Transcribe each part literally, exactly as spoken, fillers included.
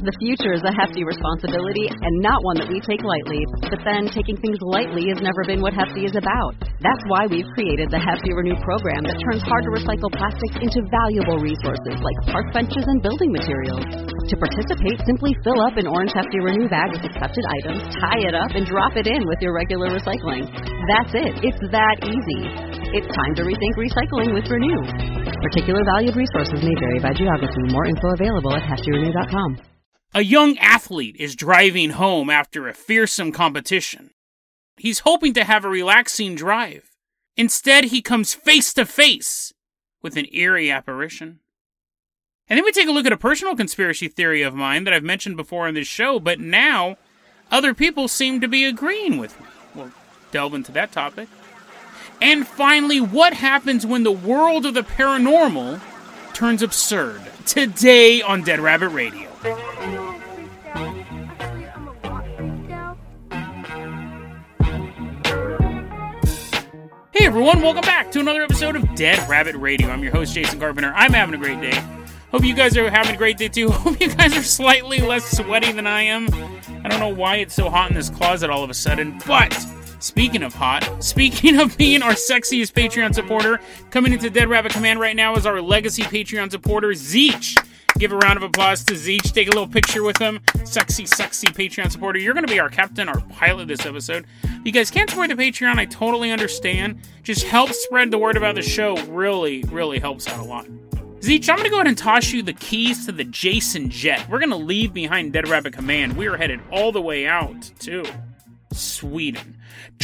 The future is a hefty responsibility and not one that we take lightly. But then, taking things lightly has never been what Hefty is about. That's why we've created the Hefty Renew program that turns hard-to-recycle plastics into valuable resources like park benches and building materials. To participate, simply fill up an orange Hefty Renew bag with accepted items, tie it up, and drop it in with your regular recycling. That's it. It's that easy. It's time to rethink recycling with Renew. Particular valued resources may vary by geography. More info available at hefty renew dot com. A young athlete is driving home after a fearsome competition. He's hoping to have a relaxing drive. Instead, he comes face to face with an eerie apparition. And then we take a look at a personal conspiracy theory of mine that I've mentioned before on this show, but now other people seem to be agreeing with me. We'll delve into that topic. And finally, what happens when the world of the paranormal turns absurd? Today on Dead Rabbit Radio. Hey everyone, welcome back to another episode of Dead Rabbit Radio. I'm your host, Jason Carpenter. I'm having a great day. Hope you guys are having a great day too. Hope you guys are slightly less sweaty than I am. I don't know why it's so hot in this closet all of a sudden, but speaking of hot, speaking of being our sexiest Patreon supporter, coming into Dead Rabbit Command right now is our legacy Patreon supporter, Zeech. Give a round of applause to Zeech. Take a little picture with him. Sexy, sexy Patreon supporter. You're going to be our captain, our pilot this episode. If you guys can't support the Patreon, I totally understand. Just help spread the word about the show. Really, really helps out a lot. Zeech, I'm going to go ahead and toss you the keys to the Jason Jet. We're going to leave behind Dead Rabbit Command. We are headed all the way out to Sweden.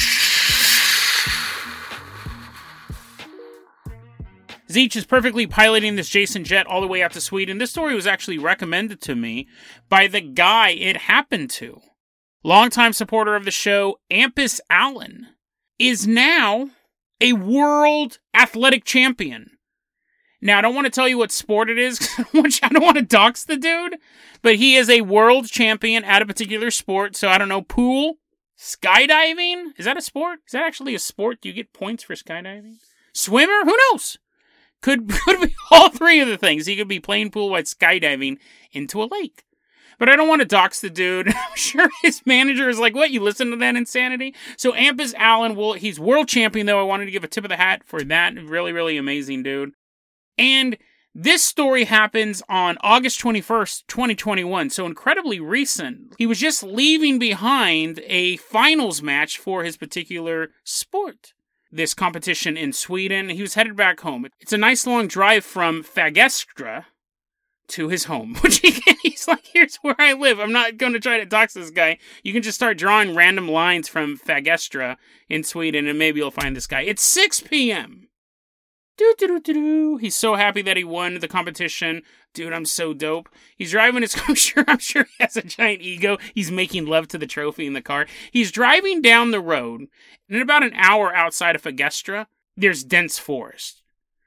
Zeech is perfectly piloting this Jason Jet all the way out to Sweden. This story was actually recommended to me by the guy it happened to. Longtime supporter of the show, Ampus Allen, is now a world athletic champion. Now, I don't want to tell you what sport it is, because I don't want to dox the dude, but he is a world champion at a particular sport, so I don't know, pool, skydiving? Is that a sport? Is that actually a sport? Do you get points for skydiving? Swimmer? Who knows? Could, could be all three of the things. He could be playing pool while skydiving into a lake. But I don't want to dox the dude. I'm sure his manager is like, what, you listen to that insanity? So Ampus Allen, will he's world champion, though. I wanted to give a tip of the hat for that. Really, really amazing dude. And this story happens on August twenty-first, twenty twenty-one, so incredibly recent. He was just leaving behind a finals match for his particular sport. This competition in Sweden. He was headed back home. It's a nice long drive from Fagestra to his home, which he, he's like, here's where I live. I'm not going to try to dox this guy. You can just start drawing random lines from Fagestra in Sweden, and maybe you'll find this guy. It's six p.m. Do, do, do, do, do. He's so happy that he won the competition. Dude, I'm so dope. He's driving his, I'm sure, I'm sure he has a giant ego. He's making love to the trophy in the car. He's driving down the road, and in about an hour outside of Fagestra, there's dense forest.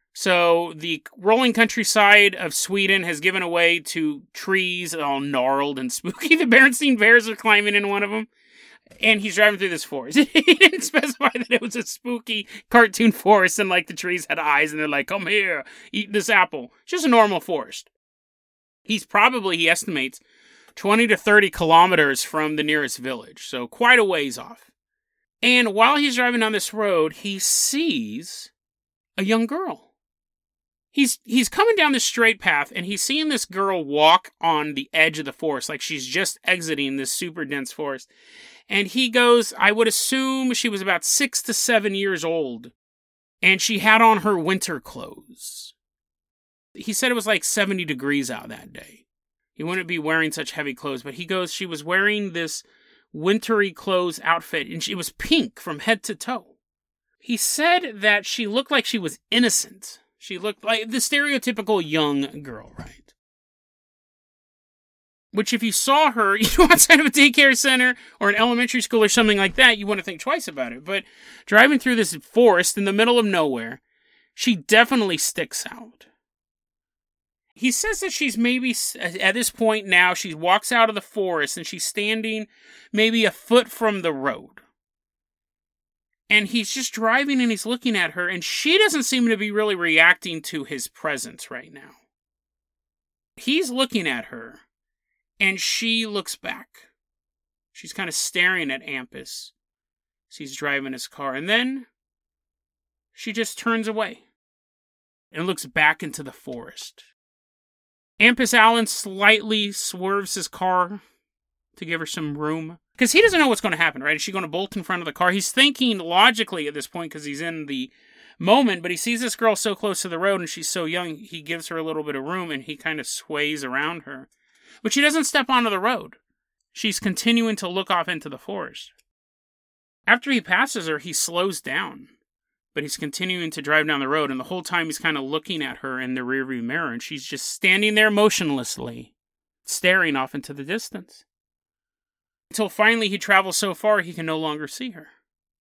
So the rolling countryside of Sweden has given way to trees all gnarled and spooky. The Berenstain Bears are climbing in one of them. And he's driving through this forest. He didn't specify that it was a spooky cartoon forest and like the trees had eyes and they're like, come here, eat this apple. It's just a normal forest. He's probably, he estimates, twenty to thirty kilometers from the nearest village. So quite a ways off. And while he's driving down this road, he sees a young girl. He's he's coming down this straight path and he's seeing this girl walk on the edge of the forest. Like she's just exiting this super dense forest. And he goes, I would assume she was about six to seven years old. And she had on her winter clothes. He said it was like seventy degrees out that day. He wouldn't be wearing such heavy clothes. But he goes, she was wearing this wintry clothes outfit. And she was pink from head to toe. He said that she looked like she was innocent. She looked like the stereotypical young girl, right? Which if you saw her, you know, outside of a daycare center or an elementary school or something like that, you wouldn't think twice about it. But driving through this forest in the middle of nowhere, she definitely sticks out. He says that she's maybe, at this point now, she walks out of the forest and she's standing maybe a foot from the road. And he's just driving and he's looking at her and she doesn't seem to be really reacting to his presence right now. He's looking at her. And she looks back. She's kind of staring at Ampus as he's driving his car. And then she just turns away and looks back into the forest. Ampus Allen slightly swerves his car to give her some room. Because he doesn't know what's going to happen, right? Is she going to bolt in front of the car? He's thinking logically at this point because he's in the moment, but he sees this girl so close to the road and she's so young, he gives her a little bit of room and he kind of sways around her. But she doesn't step onto the road. She's continuing to look off into the forest. After he passes her, he slows down. But he's continuing to drive down the road, and the whole time he's kind of looking at her in the rearview mirror, and she's just standing there motionlessly, staring off into the distance. Until finally he travels so far he can no longer see her.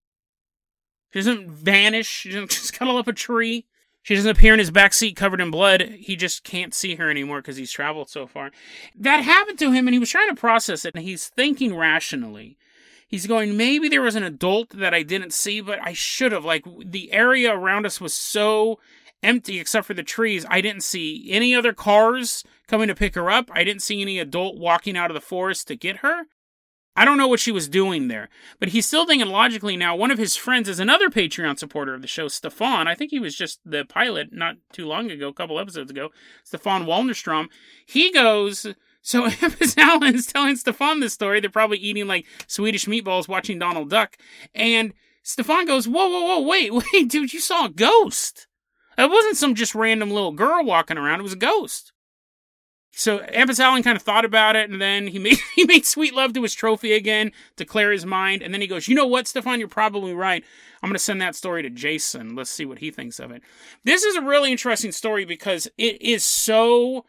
She doesn't vanish. She doesn't just cuddle up a tree. She doesn't appear in his backseat covered in blood. He just can't see her anymore because he's traveled so far. That happened to him, and he was trying to process it, and he's thinking rationally. He's going, maybe there was an adult that I didn't see, but I should have. Like, the area around us was so empty except for the trees. I didn't see any other cars coming to pick her up. I didn't see any adult walking out of the forest to get her. I don't know what she was doing there. But he's still thinking logically now. One of his friends is another Patreon supporter of the show, Stefan. I think he was just the pilot not too long ago, a couple episodes ago. Stefan Walnerstrom. He goes... So Ampus Allen is telling Stefan this story. They're probably eating like Swedish meatballs watching Donald Duck. And Stefan goes, whoa, whoa, whoa, wait, wait, dude, you saw a ghost. It wasn't some just random little girl walking around. It was a ghost. So Ampus Allen kind of thought about it, and then he made he made sweet love to his trophy again to clear his mind. And then he goes, you know what, Stefan, you're probably right. I'm going to send that story to Jason. Let's see what he thinks of it. This is a really interesting story because it is so...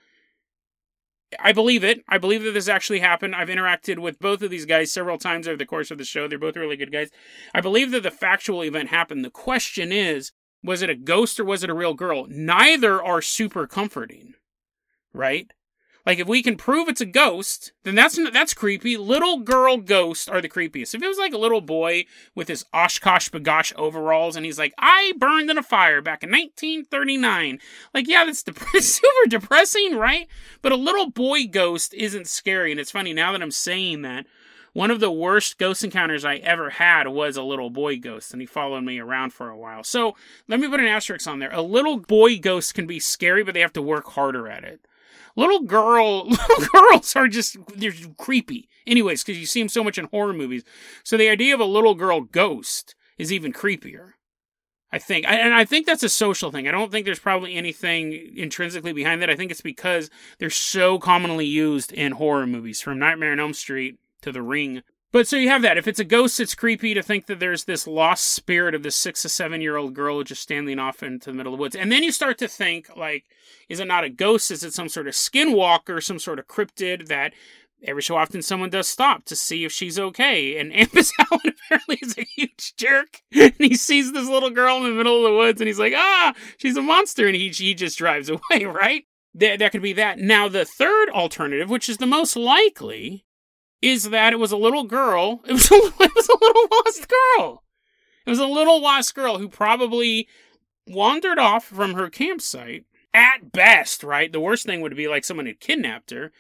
I believe it. I believe that this actually happened. I've interacted with both of these guys several times over the course of the show. They're both really good guys. I believe that the factual event happened. The question is, was it a ghost or was it a real girl? Neither are super comforting, right? Like, if we can prove it's a ghost, then that's that's creepy. Little girl ghosts are the creepiest. If it was like a little boy with his Oshkosh Bagosh overalls and he's like, I burned in a fire back in nineteen thirty-nine. Like, yeah, that's dep- super depressing, right? But a little boy ghost isn't scary. And it's funny, now that I'm saying that, one of the worst ghost encounters I ever had was a little boy ghost, and he followed me around for a while. So let me put an asterisk on there. A little boy ghost can be scary, but they have to work harder at it. Little girl, little girls are just, they're creepy. Anyways, because you see them so much in horror movies. So the idea of a little girl ghost is even creepier, I think. And I think that's a social thing. I don't think there's probably anything intrinsically behind that. I think it's because they're so commonly used in horror movies, from Nightmare on Elm Street to The Ring. But so you have that. If it's a ghost, it's creepy to think that there's this lost spirit of this six to seven year old girl just standing off into the middle of the woods. And then you start to think, like, is it not a ghost? Is it some sort of skinwalker, some sort of cryptid that every so often someone does stop to see if she's okay? And Ampus Allen apparently is a huge jerk. And he sees this little girl in the middle of the woods and he's like, ah, she's a monster. And he, he just drives away, right? That, that could be that. Now, the third alternative, which is the most likely, is that it was a little girl. It was a, it was a little lost girl. It was a little lost girl who probably wandered off from her campsite. At best, right? The worst thing would be like someone had kidnapped her.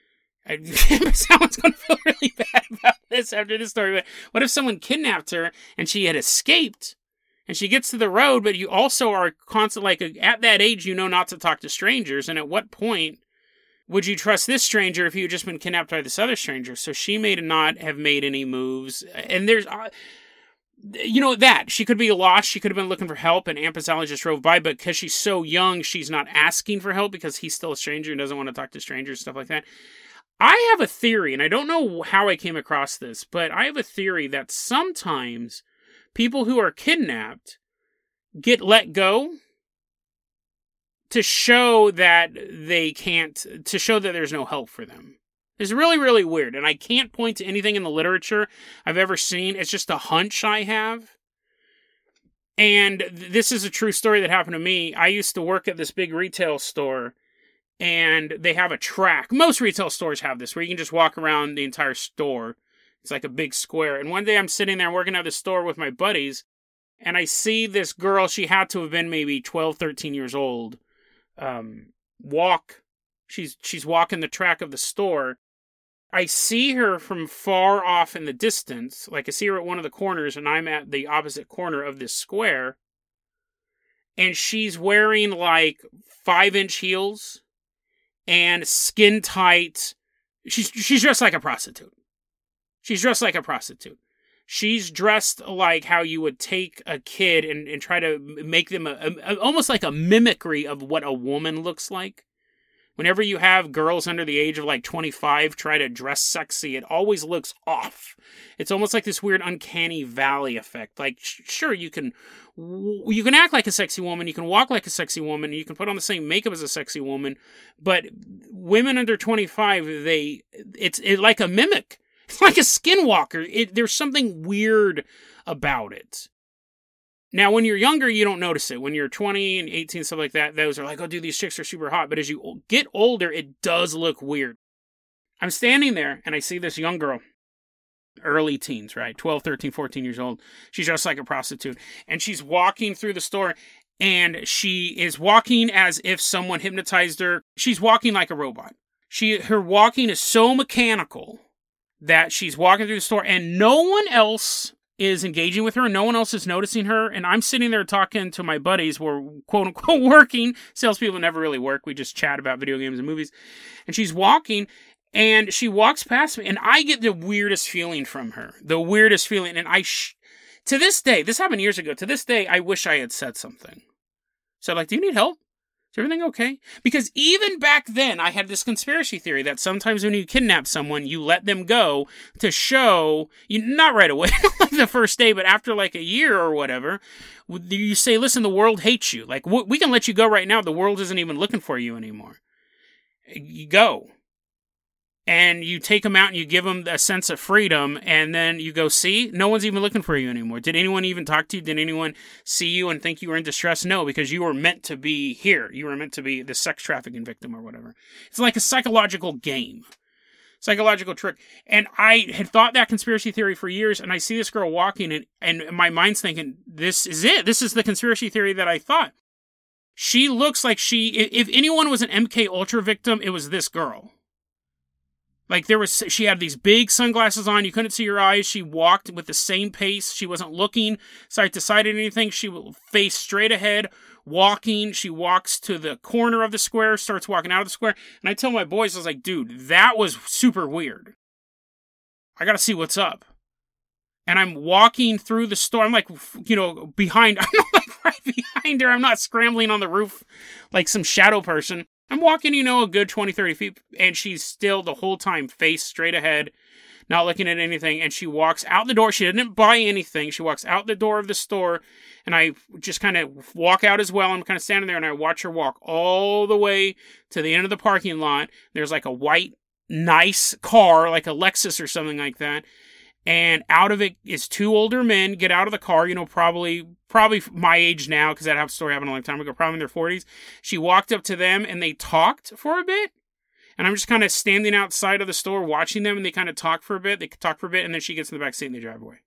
I, someone's going to feel really bad about this after this story. But what if someone kidnapped her and she had escaped? And she gets to the road, but you also are constant, like, at that age, you know not to talk to strangers. And at what point would you trust this stranger if you had just been kidnapped by this other stranger? So she may not have made any moves. And there's, uh, you know, that. She could be lost. She could have been looking for help, and Ampus Allen just drove by. But because she's so young, she's not asking for help because he's still a stranger and doesn't want to talk to strangers, stuff like that. I have a theory, and I don't know how I came across this, but I have a theory that sometimes people who are kidnapped get let go to show that they can't, to show that there's no help for them. It's really, really weird, and I can't point to anything in the literature I've ever seen. It's just a hunch I have. And this is a true story that happened to me. I used to work at this big retail store, and they have a track. Most retail stores have this, where you can just walk around the entire store. It's like a big square. And one day I'm sitting there working at the store with my buddies, and I see this girl, she had to have been maybe twelve, thirteen years old, um, walk. She's she's walking the track of the store, I see her from far off in the distance. Like, I see her at one of the corners, and I'm at the opposite corner of this square. And she's wearing, like, five-inch heels and skin-tight. She's, she's dressed like a prostitute. She's dressed like a prostitute. She's dressed like how you would take a kid and, and try to make them a, a, almost like a mimicry of what a woman looks like. Whenever you have girls under the age of like twenty-five try to dress sexy, it always looks off. It's almost like this weird uncanny valley effect. Like, sh- sure, you can you can act like a sexy woman, you can walk like a sexy woman, you can put on the same makeup as a sexy woman, but women under twenty-five, they it's it, like a mimic. It's like a skinwalker. It, there's something weird about it. Now, when you're younger, you don't notice it. When you're twenty and eighteen, stuff like that, those are like, oh, dude, these chicks are super hot. But as you get older, it does look weird. I'm standing there, and I see this young girl, early teens, right? twelve, thirteen, fourteen years old. She's dressed like a prostitute. And she's walking through the store, and she is walking as if someone hypnotized her. She's walking like a robot. She, her walking is so mechanical that she's walking through the store, and no one else is engaging with her. No one else is noticing her. And I'm sitting there talking to my buddies. We're quote unquote working. Salespeople never really work. We just chat about video games and movies. And she's walking, and she walks past me, and I get the weirdest feeling from her. The weirdest feeling. And I, sh- to this day, this happened years ago. To this day, I wish I had said something. So like, do you need help? Is everything okay? Because even back then, I had this conspiracy theory that sometimes when you kidnap someone, you let them go to show, you not right away, like the first day, but after like a year or whatever, you say, listen, the world hates you. Like, we can let you go right now. The world isn't even looking for you anymore. You go. And you take them out and you give them a sense of freedom, and then you go, see, no one's even looking for you anymore. Did anyone even talk to you? Did anyone see you and think you were in distress? No, because you were meant to be here. You were meant to be the sex trafficking victim or whatever. It's like a psychological game, psychological trick. And I had thought that conspiracy theory for years, and I see this girl walking, and, and my mind's thinking, this is it. This is the conspiracy theory that I thought. She looks like she, if anyone was an M K Ultra victim, it was this girl. Like, there was, she had these big sunglasses on. You couldn't see her eyes. She walked with the same pace. She wasn't looking side to side at anything. She faced straight ahead, walking. She walks to the corner of the square, starts walking out of the square. And I tell my boys, I was like, dude, that was super weird. I got to see what's up. And I'm walking through the store. I'm like, you know, behind, I'm not like right behind her. I'm not scrambling on the roof like some shadow person. I'm walking, you know, a good twenty, thirty feet, and she's still the whole time face straight ahead, not looking at anything, and she walks out the door. She didn't buy anything. She walks out the door of the store, and I just kind of walk out as well. I'm kind of standing there, and I watch her walk all the way to the end of the parking lot. There's like a white, nice car, like a Lexus or something like that, and out of it is two older men get out of the car, you know, probably probably my age now, because that story happened a long time ago, probably in their forties. She walked up to them, and they talked for a bit. And I'm just kind of standing outside of the store watching them, and they kind of talk for a bit. They talk for a bit, and then she gets in the back seat, and they drive away.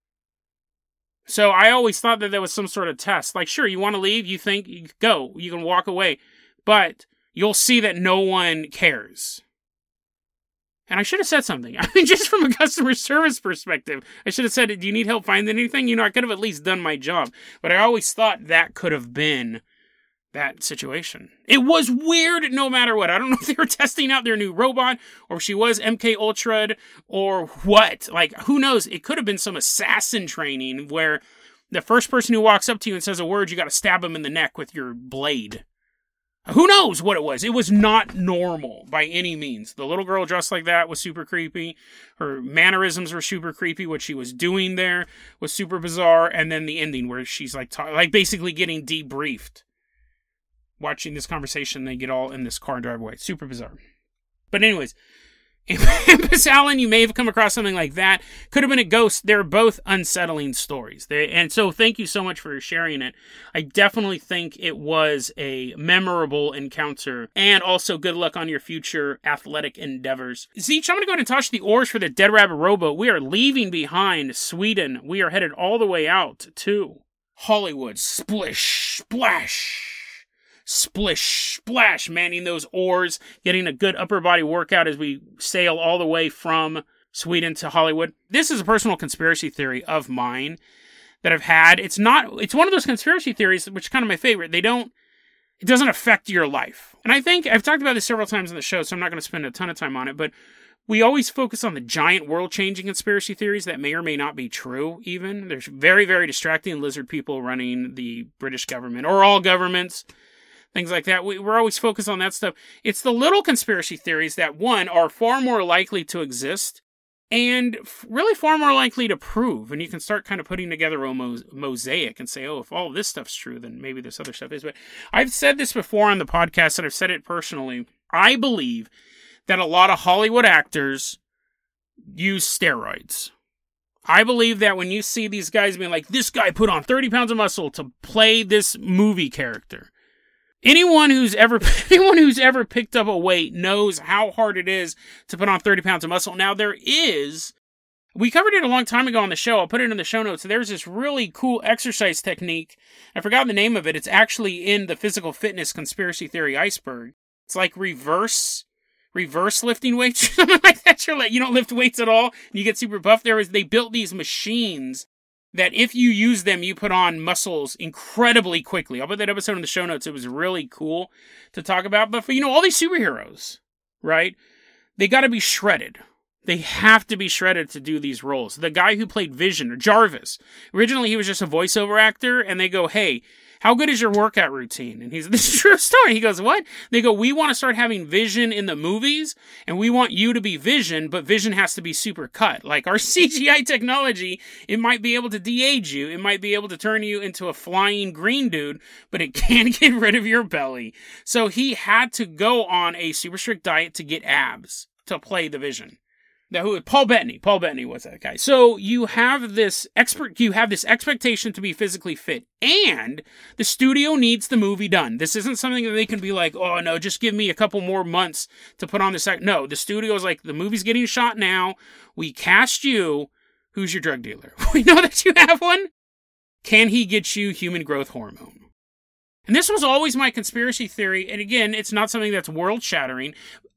So I always thought that there was some sort of test. Like, sure, you want to leave, you think, you go, you can walk away. But you'll see that no one cares. And I should have said something. I mean, just from a customer service perspective, I should have said, do you need help finding anything? You know, I could have at least done my job. But I always thought that could have been that situation. It was weird no matter what. I don't know if they were testing out their new robot, or if she was M K Ultra'd, or what. Like, who knows? It could have been some assassin training where the first person who walks up to you and says a word, you got to stab him in the neck with your blade. Who knows what it was? It was not normal by any means. The little girl dressed like that was super creepy. Her mannerisms were super creepy. What she was doing there was super bizarre. And then the ending where she's like, ta- like basically getting debriefed. Watching this conversation, they get all in this car and drive away. Super bizarre. But anyways, Impus Allen, you may have come across something like that. Could have been a ghost. They're both unsettling stories. They, and so thank you so much for sharing it. I definitely think it was a memorable encounter. And also good luck on your future athletic endeavors. Zeech, I'm going to go ahead and touch the oars for the Dead Rabbit rowboat. We are leaving behind Sweden. We are headed all the way out to Hollywood. Splish, splash. splish, splash, manning those oars, getting a good upper body workout as we sail all the way from Sweden to Hollywood. This is a personal conspiracy theory of mine that I've had. It's not, it's one of those conspiracy theories, which is kind of my favorite. They don't, it doesn't affect your life. And I think, I've talked about this several times on the show, so I'm not going to spend a ton of time on it, but we always focus on the giant world-changing conspiracy theories that may or may not be true, even. There's very, very distracting lizard people running the British government, or all governments, things like that. We, we're always focused on that stuff. It's the little conspiracy theories that, one, are far more likely to exist, and really far more likely to prove. And you can start kind of putting together a mo- mosaic and say, oh, if all of this stuff's true, then maybe this other stuff is. But I've said this before on the podcast, and I've said it personally. I believe that a lot of Hollywood actors use steroids. I believe that when you see these guys being like, this guy put on thirty pounds of muscle to play this movie character. Anyone who's ever anyone who's ever picked up a weight knows how hard it is to put on thirty pounds of muscle. Now, there is, we covered it a long time ago on the show. I'll put it in the show notes. There's this really cool exercise technique. I forgot the name of it. It's actually in the physical fitness conspiracy theory iceberg. It's like reverse, reverse lifting weights or something like that. You're like, you don't lift weights at all, and you get super buff. There is, they built these machines that if you use them, you put on muscles incredibly quickly. I'll put that episode in the show notes. It was really cool to talk about. But for, you know, all these superheroes, right? They got to be shredded. They have to be shredded to do these roles. The guy who played Vision, or Jarvis, originally he was just a voiceover actor, and they go, hey, how good is your workout routine? And he's, this is a true story. He goes, what? They go, we want to start having Vision in the movies, and we want you to be Vision, but Vision has to be super cut. Like our C G I technology, it might be able to de-age you. It might be able to turn you into a flying green dude, but it can't get rid of your belly. So he had to go on a super strict diet to get abs to play the Vision. Now, who? Paul Bettany. Paul Bettany was that guy. So you have this expert, you have this expectation to be physically fit, and the studio needs the movie done. This isn't something that they can be like, oh no, just give me a couple more months to put on this. Act. No, the studio's like, the movie's getting shot now. We cast you. Who's your drug dealer? We know that you have one. Can he get you human growth hormone? And this was always my conspiracy theory. And again, it's not something that's world shattering.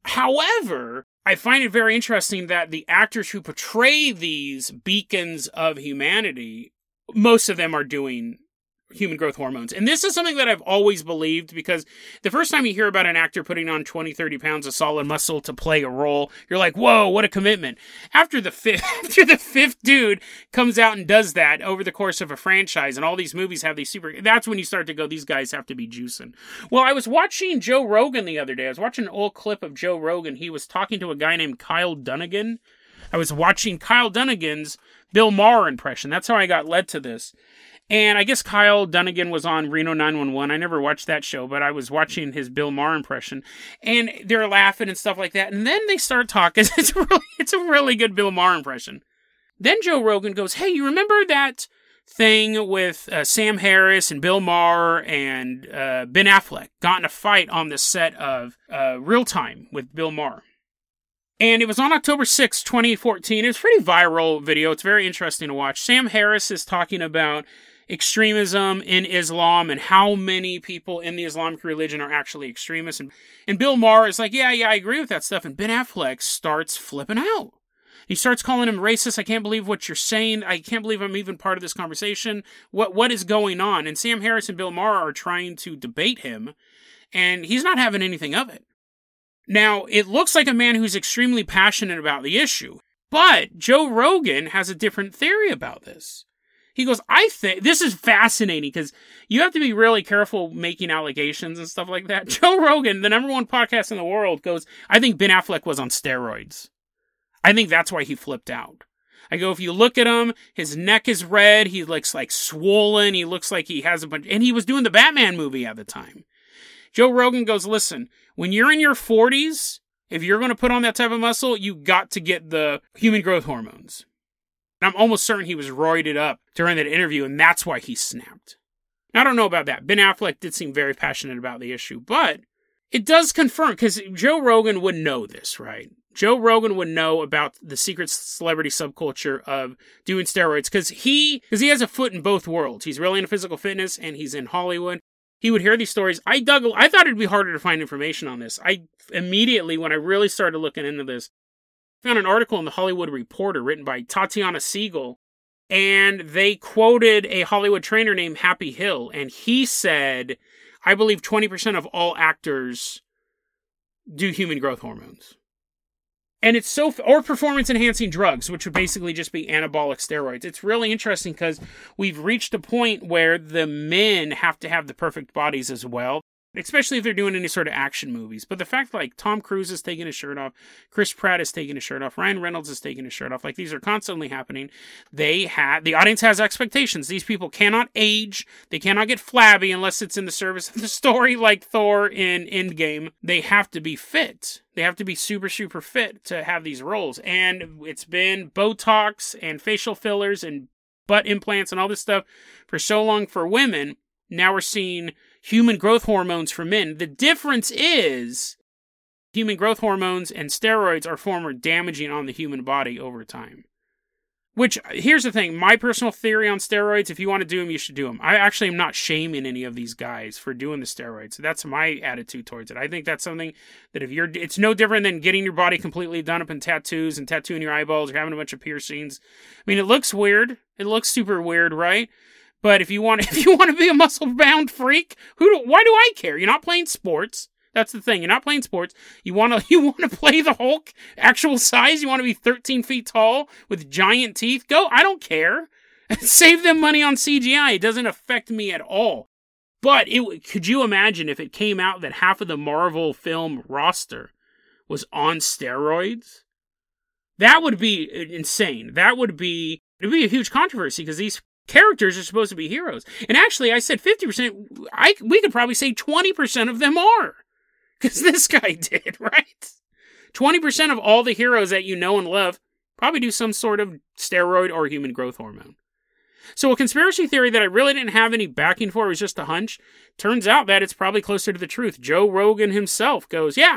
However, I find it very interesting that the actors who portray these beacons of humanity, most of them are doing human growth hormones. And this is something that I've always believed, because the first time you hear about an actor putting on twenty, thirty pounds of solid muscle to play a role, you're like, whoa, what a commitment. After the fifth, after the fifth dude comes out and does that over the course of a franchise, and all these movies have these super, that's when you start to go, these guys have to be juicing. Well, I was watching Joe Rogan the other day. I was watching an old clip of Joe Rogan. He was talking to a guy named Kyle Dunnigan. I was watching Kyle Dunnigan's Bill Maher impression. That's how I got led to this. And I guess Kyle Dunnigan was on Reno nine one one. I never watched that show, but I was watching his Bill Maher impression. And they're laughing and stuff like that. And then they start talking. It's really, it's a really good Bill Maher impression. Then Joe Rogan goes, hey, you remember that thing with uh, Sam Harris and Bill Maher and uh, Ben Affleck got in a fight on the set of uh, Real Time with Bill Maher? And it was on October sixth, twenty fourteen. It was a pretty viral video. It's very interesting to watch. Sam Harris is talking about extremism in Islam and how many people in the Islamic religion are actually extremists. And, and Bill Maher is like, yeah, yeah, I agree with that stuff. And Ben Affleck starts flipping out. He starts calling him racist. I can't believe what you're saying. I can't believe I'm even part of this conversation. What What is going on? And Sam Harris and Bill Maher are trying to debate him, and he's not having anything of it. Now, it looks like a man who's extremely passionate about the issue, but Joe Rogan has a different theory about this. He goes, I think, this is fascinating, because you have to be really careful making allegations and stuff like that. Joe Rogan, the number one podcast in the world, goes, I think Ben Affleck was on steroids. I think that's why he flipped out. I go, if you look at him, his neck is red, he looks like swollen, he looks like he has a bunch, and he was doing the Batman movie at the time. Joe Rogan goes, listen, when you're in your forties, if you're going to put on that type of muscle, you got to get the human growth hormones. And I'm almost certain he was roided up during that interview, and that's why he snapped. Now, I don't know about that. Ben Affleck did seem very passionate about the issue, but it does confirm, because Joe Rogan would know this, right? Joe Rogan would know about the secret celebrity subculture of doing steroids, because he, because he has a foot in both worlds. He's really into physical fitness, and he's in Hollywood. he would hear these stories. I dug, I thought it'd be harder to find information on this. I immediately, when I really started looking into this, found an article in the Hollywood Reporter written by Tatiana Siegel, and they quoted a Hollywood trainer named Happy Hill, and he said, I believe twenty percent of all actors do human growth hormones. And it's so, or performance-enhancing drugs, which would basically just be anabolic steroids. It's really interesting because we've reached a point where the men have to have the perfect bodies as well, especially if they're doing any sort of action movies. But the fact like Tom Cruise is taking his shirt off, Chris Pratt is taking his shirt off, Ryan Reynolds is taking his shirt off, like these are constantly happening. They have, the audience has expectations. These people cannot age, they cannot get flabby unless it's in the service of the story, like Thor in Endgame. They have to be fit. They have to be super, super fit to have these roles. And it's been Botox and facial fillers and butt implants and all this stuff for so long for women. Now we're seeing human growth hormones for men. The difference is human growth hormones and steroids are far more damaging on the human body over time. Which, here's the thing, my personal theory on steroids, if you want to do them, you should do them. I actually am not shaming any of these guys for doing the steroids. That's my attitude towards it. I think that's something that if you're, it's no different than getting your body completely done up in tattoos and tattooing your eyeballs or having a bunch of piercings. I mean, it looks weird. It looks super weird, right? But if you want, if you want to be a muscle-bound freak, who do, why do I care? You're not playing sports. That's the thing. You're not playing sports. You want to, you want to play the Hulk actual size. You want to be thirteen feet tall with giant teeth. Go. I don't care. Save them money on C G I. It doesn't affect me at all. But it, could you imagine if it came out that half of the Marvel film roster was on steroids? That would be insane. That would be, it would be a huge controversy because these characters are supposed to be heroes. And actually, I said fifty percent. I we could probably say twenty percent of them are. Because this guy did, right? twenty percent of all the heroes that you know and love probably do some sort of steroid or human growth hormone. So a conspiracy theory that I really didn't have any backing for, was just a hunch, turns out that it's probably closer to the truth. Joe Rogan himself goes, yeah,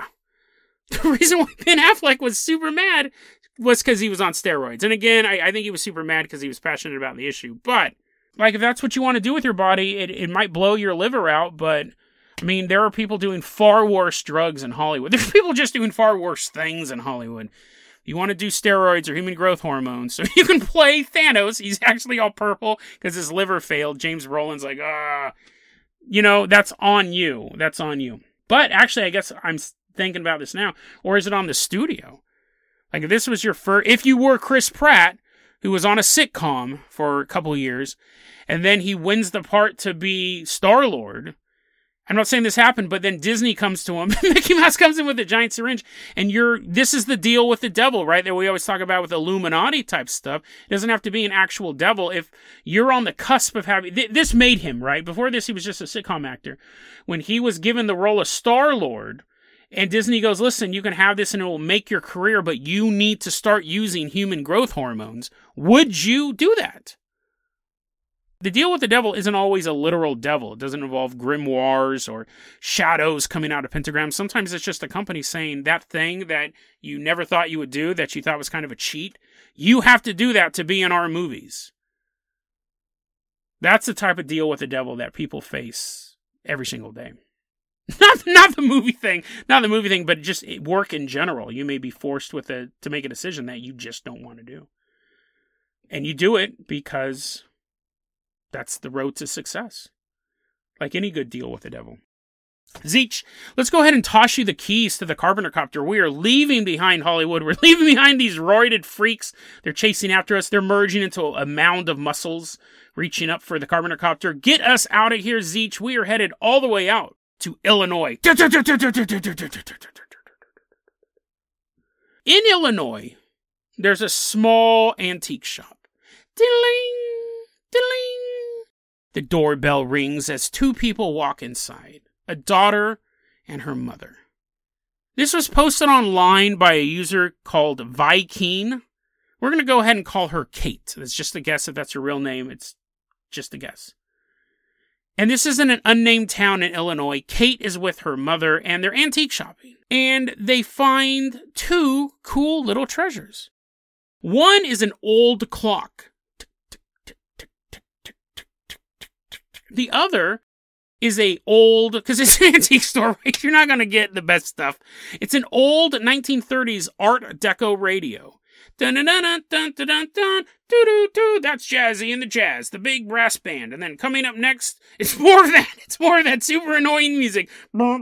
the reason why Ben Affleck was super mad was because he was on steroids. And again, I, I think he was super mad because he was passionate about the issue. But, like, if that's what you want to do with your body, it, it might blow your liver out. But, I mean, there are people doing far worse drugs in Hollywood. There's people just doing far worse things in Hollywood. You want to do steroids or human growth hormones so you can play Thanos. He's actually all purple because his liver failed. James Brolin's like, ah. You know, that's on you. That's on you. But, actually, I guess I'm thinking about this now. Or is it on the studio? Like, if this was your first, if you were Chris Pratt, who was on a sitcom for a couple of years, and then he wins the part to be Star-Lord. I'm not saying this happened, but then Disney comes to him, Mickey Mouse comes in with a giant syringe, and you're, this is the deal with the devil, right? That we always talk about with Illuminati type stuff. It doesn't have to be an actual devil. If you're on the cusp of having, th- this made him, right? Before this, he was just a sitcom actor. When he was given the role of Star-Lord, and Disney goes, listen, you can have this and it will make your career, but you need to start using human growth hormones. Would you do that? The deal with the devil isn't always a literal devil. It doesn't involve grimoires or shadows coming out of pentagrams. Sometimes it's just a company saying that thing that you never thought you would do, that you thought was kind of a cheat. You have to do that to be in our movies. That's the type of deal with the devil that people face every single day. Not, not the movie thing, not the movie thing, but just work in general. You may be forced with a, to make a decision that you just don't want to do. And you do it because that's the road to success. Like any good deal with the devil. Zeech, let's go ahead and toss you the keys to the Carpenter Copter. We are leaving behind Hollywood. We're leaving behind these roided freaks. They're chasing after us. They're merging into a mound of muscles, reaching up for the Carpenter Copter. Get us out of here, Zeech. We are headed all the way out to Illinois. In Illinois, there's a small antique shop. Diddling, diddling. The doorbell rings as two people walk inside, a daughter and her mother. This was posted online by a user called Vikeen. We're going to go ahead and call her Kate. It's just a guess if that's her real name. It's just a guess. And this is in an unnamed town in Illinois. Kate is with her mother, and they're antique shopping. And they find two cool little treasures. One is an old clock. The other is a old, because it's an antique store, right? You're not going to get the best stuff. It's an old nineteen thirties Art Deco radio. Dun dun dun dun dun dun dun dun doo doo doo. That's Jazzy and the Jazz, the big brass band. And then coming up next, it's more of that. It's more of that super annoying music. I'm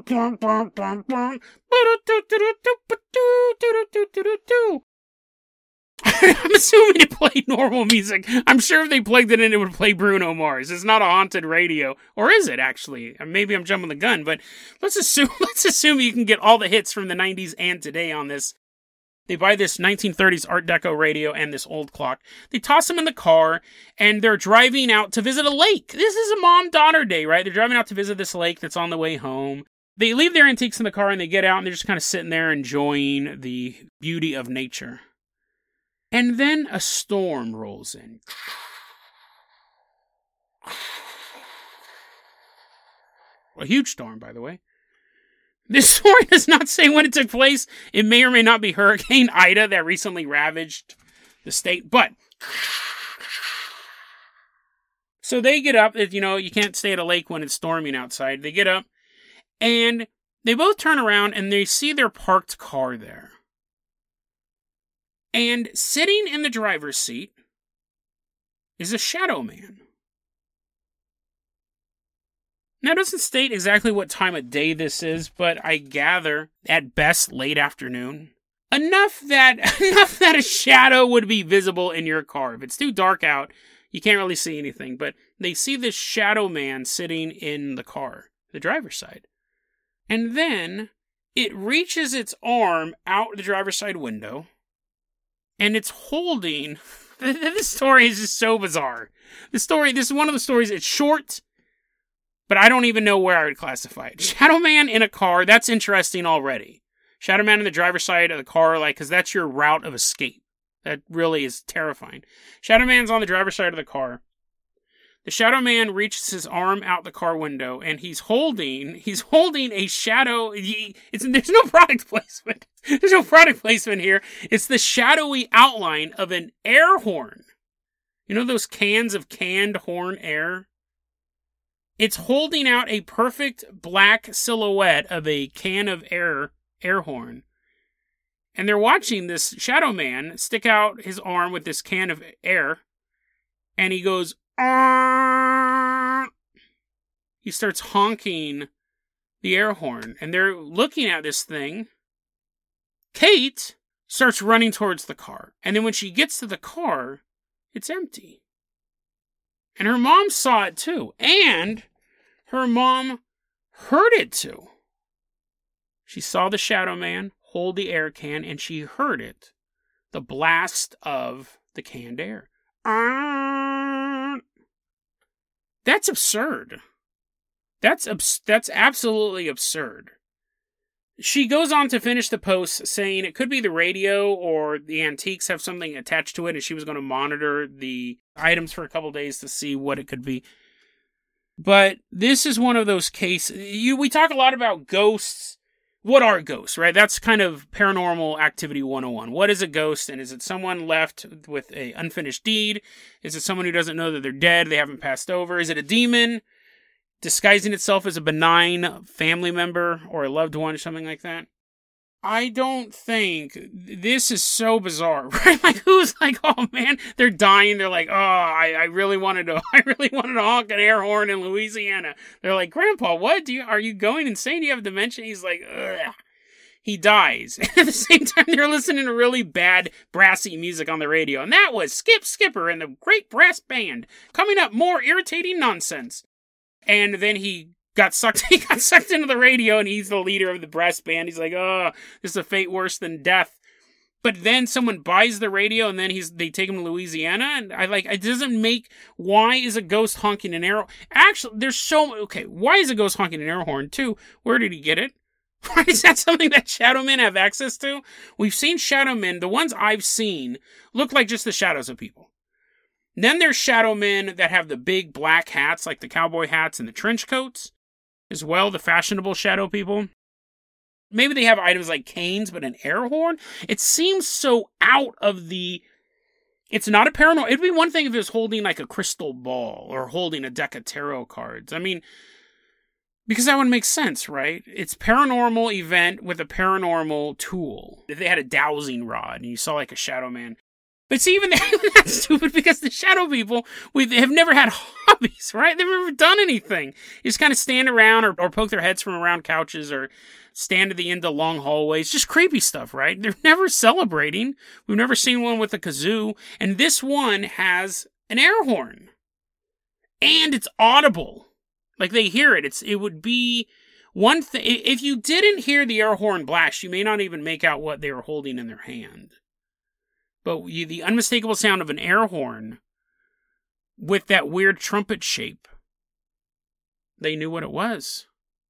assuming it played normal music. I'm sure if they plugged it in, it would play Bruno Mars. It's not a haunted radio, or is it actually? Maybe I'm jumping the gun, but let's assume let's assume you can get all the hits from the nineties and today on this. They buy this nineteen thirties Art Deco radio and this old clock. They toss them in the car, and they're driving out to visit a lake. This is a mom-daughter day, right? They're driving out to visit this lake that's on the way home. They leave their antiques in the car, and they get out, and they're just kind of sitting there enjoying the beauty of nature. And then a storm rolls in. A huge storm, by the way. This story does not say when it took place. It may or may not be Hurricane Ida that recently ravaged the state, but so they get up. You know, you can't stay at a lake when it's storming outside. They get up, and they both turn around, and they see their parked car there. And sitting in the driver's seat is a shadow man. Now, it doesn't state exactly what time of day this is, but I gather, at best, late afternoon. Enough that enough that a shadow would be visible in your car. If it's too dark out, you can't really see anything. But they see this shadow man sitting in the car, the driver's side. And then it reaches its arm out the driver's side window, and it's holding... This story is just so bizarre. The story, this is one of the stories, it's short, but I don't even know where I would classify it. Shadow Man in a car, that's interesting already. Shadow Man on the driver's side of the car, like, because that's your route of escape. That really is terrifying. Shadow Man's on the driver's side of the car. The Shadow Man reaches his arm out the car window, and he's holding, he's holding a shadow, he, it's, there's no product placement. There's no product placement here. It's the shadowy outline of an air horn. You know those cans of canned horn air? It's holding out a perfect black silhouette of a can of air, air horn. And they're watching this Shadow Man stick out his arm with this can of air. And he goes, Arr! He starts honking the air horn. And they're looking at this thing. Kate starts running towards the car. And then when she gets to the car, it's empty. And her mom saw it too. And her mom heard it too. She saw the Shadow Man hold the air can, and she heard it. The blast of the canned air. That's absurd. That's abs- that's absolutely absurd. She goes on to finish the post saying it could be the radio or the antiques have something attached to it, and she was going to monitor the items for a couple days to see what it could be. But this is one of those cases. You, we talk a lot about ghosts. What are ghosts, right? That's kind of paranormal activity one oh one. What is a ghost? And is it someone left with an unfinished deed? Is it someone who doesn't know that they're dead? They haven't passed over? Is it a demon disguising itself as a benign family member or a loved one or something like that? I don't think this is so bizarre, right? Like, who's like, oh man, they're dying. They're like, oh, I, I really wanted to, I really wanted to honk an air horn in Louisiana. They're like, Grandpa, what do you, are you going insane? Do you have dementia? He's like, ugh. He dies. At the same time, they're listening to really bad, brassy music on the radio. And that was Skip Skipper and the Great Brass Band. Coming up, more irritating nonsense. And then he got sucked, he got sucked into the radio, and he's the leader of the brass band. He's like, oh, this is a fate worse than death. But then someone buys the radio, and then he's they take him to Louisiana, and I like, it doesn't make, why is a ghost honking an air horn? Actually, there's so, okay, why is a ghost honking an air horn, too? Where did he get it? Why is that something that shadow men have access to? We've seen shadow men, the ones I've seen, look like just the shadows of people. Then there's shadow men that have the big black hats, like the cowboy hats and the trench coats. As well, the fashionable shadow people. Maybe they have items like canes, but an air horn? It seems so out of the... It's not a paranormal... It'd be one thing if it was holding like a crystal ball or holding a deck of tarot cards. I mean, Because that would make sense, right? It's paranormal event with a paranormal tool. If they had a dowsing rod and you saw like a shadow man. But see, even that's stupid because the shadow people we have never had hobbies, right? They've never done anything. You just kind of stand around or, or poke their heads from around couches or stand at the end of long hallways. Just creepy stuff, right? They're never celebrating. We've never seen one with a kazoo. And this one has an air horn. And it's audible. Like, they hear it. It's It would be one thing. If you didn't hear the air horn blast, you may not even make out what they were holding in their hand. But you, the unmistakable sound of an air horn with that weird trumpet shape, they knew what it was.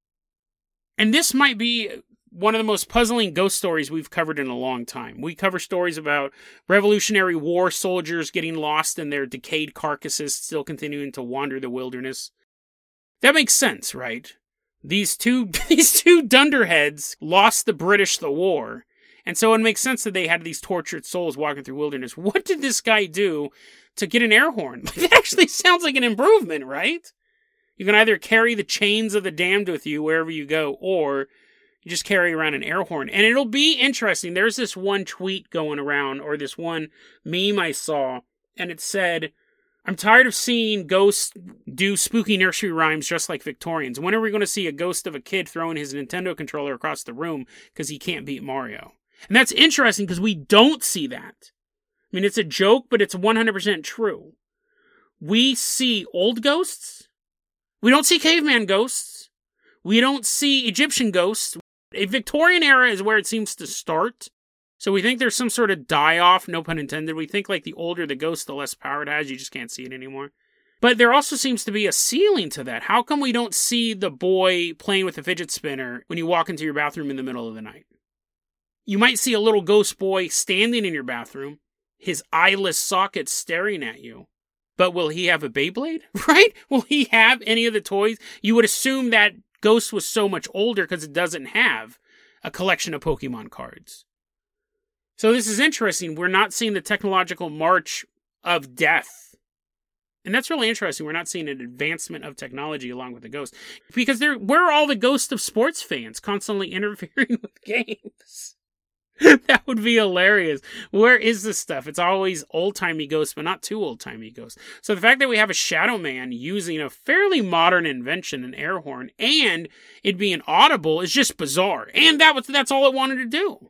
And this might be one of the most puzzling ghost stories we've covered in a long time. We cover stories about Revolutionary War soldiers getting lost in their decayed carcasses, still continuing to wander the wilderness. That makes sense, right? These two, these two dunderheads lost the British the war, and so it makes sense that they had these tortured souls walking through wilderness. What did this guy do to get an air horn? That actually sounds like an improvement, right? You can either carry the chains of the damned with you wherever you go, or you just carry around an air horn. And it'll be interesting. There's this one tweet going around, or this one meme I saw, and it said, I'm tired of seeing ghosts do spooky nursery rhymes just like Victorians. When are we going to see a ghost of a kid throwing his Nintendo controller across the room because he can't beat Mario? And that's interesting because we don't see that. I mean, it's a joke, but it's one hundred percent true. We see old ghosts. We don't see caveman ghosts. We don't see Egyptian ghosts. A Victorian era is where it seems to start. So we think there's some sort of die-off, no pun intended. We think like the older the ghost, the less power it has. You just can't see it anymore. But there also seems to be a ceiling to that. How come we don't see the boy playing with a fidget spinner when you walk into your bathroom in the middle of the night? You might see a little ghost boy standing in your bathroom, his eyeless socket staring at you. But will he have a Beyblade, right? Will he have any of the toys? You would assume that ghost was so much older because it doesn't have a collection of Pokemon cards. So this is interesting. We're not seeing the technological march of death. And that's really interesting. We're not seeing an advancement of technology along with the ghost. Because there, where are all the ghosts of sports fans constantly interfering with games? That would be hilarious. Where is this stuff? It's always old-timey ghosts, but not too old-timey ghosts. So the fact that we have a shadow man using a fairly modern invention, an air horn, and it being audible is just bizarre. And that was that's all it wanted to do.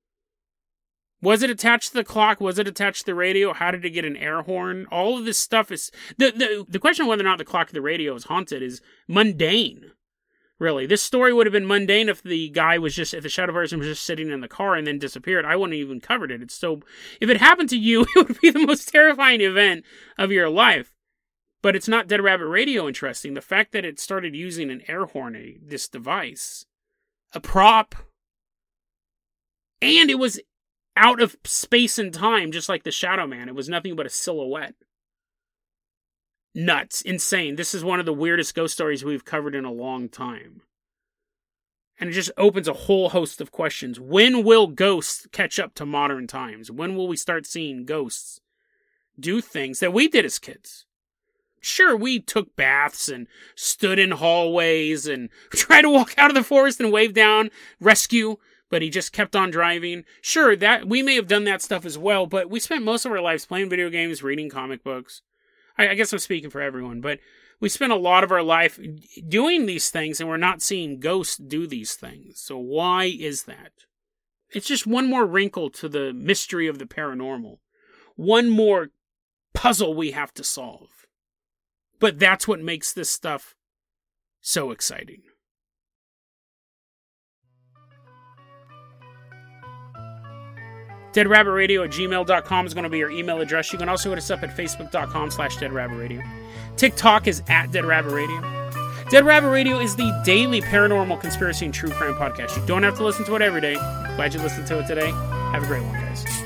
Was it attached to the clock? Was it attached to the radio? How did it get an air horn? All of this stuff is... The, the, the question of whether or not the clock or the radio is haunted is mundane, really. This story would have been mundane if the guy was just... If the shadow person was just sitting in the car and then disappeared. I wouldn't have even covered it. It's so... If it happened to you, it would be the most terrifying event of your life. But it's not Dead Rabbit Radio interesting. The fact that it started using an air horn, a, this device, a prop, and it was... out of space and time, just like the Shadow Man. It was nothing but a silhouette. Nuts. Insane. This is one of the weirdest ghost stories we've covered in a long time. And it just opens a whole host of questions. When will ghosts catch up to modern times? When will we start seeing ghosts do things that we did as kids? Sure, we took baths and stood in hallways and tried to walk out of the forest and wave down rescue, but he just kept on driving. Sure, that we may have done that stuff as well, but we spent most of our lives playing video games, reading comic books. I, I guess I'm speaking for everyone, but we spent a lot of our life doing these things, and we're not seeing ghosts do these things. So why is that? It's just one more wrinkle to the mystery of the paranormal. One more puzzle we have to solve. But that's what makes this stuff so exciting. deadrabbitradio at gmail dot com is going to be your email address. You can also hit us up at facebook.com slash deadrabbitradio. TikTok is at deadrabbitradio. Dead Rabbit Radio is the daily paranormal conspiracy and true crime podcast. You don't have to listen to it every day. Glad you listened to it today. Have a great one, guys.